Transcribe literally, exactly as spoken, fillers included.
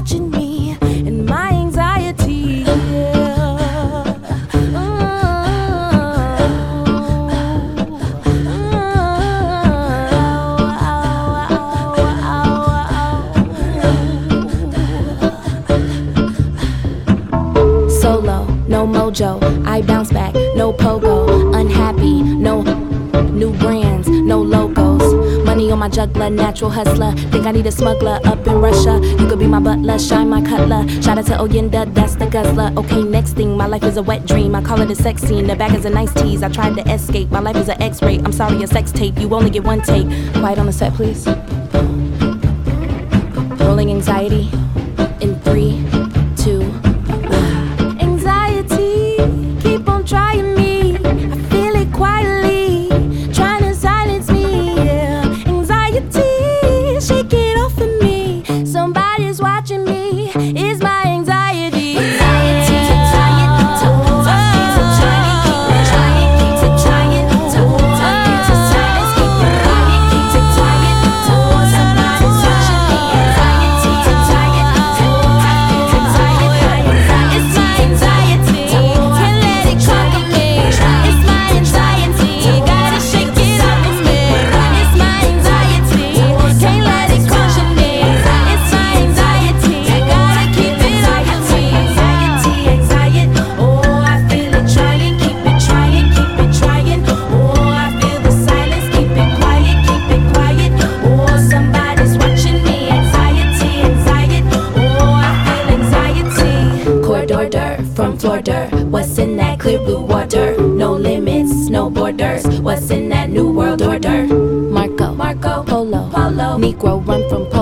watching me and my anxiety. Solo, no mojo, I bounce back, no pogo, unhappy, no new brands, no logos. Money on my juggler, natural hustler. Think I need a smuggler up in Russia. You could be my butler, shine my cutler. Shout out to Oyenda, that's the guzzler. Okay, next thing, my life is a wet dream. I call it a sex scene, the bag is a nice tease. I tried to escape, my life is an X-ray. I'm sorry, a sex tape, you only get one take. Quiet on the set, please. Rolling anxiety in three, two, one. Anxiety, keep on trying me. I feel it quietly, trying to silence me. Yeah. Anxiety, shake it off of me. Somebody's watching me. It's my anxiety. Anxiety, trying to hold on. Trying, keep it trying, keep it trying to hold on. To silence, keep it quiet, keep it quiet to hold. Somebody's watching me. Anxiety, trying to hold on. It's my anxiety. Can't let it conquer me. It's my anxiety. Gotta shake it off of me. It's my anxiety. Can't let it conquer me. It's my anxiety. Gotta keep it off of me. Anxiety, anxiety. Oh, I feel it trying. Keep it trying, keep it trying. Oh, I feel the silence. Keep it quiet, keep it quiet. Oh, somebody's watching me. Anxiety, anxiety. Oh, I feel anxiety. Corridor from Florida. What's in that clear blue water? No limits, no borders. What's in that new world order? Marco, Marco, Polo, Polo. Negro run from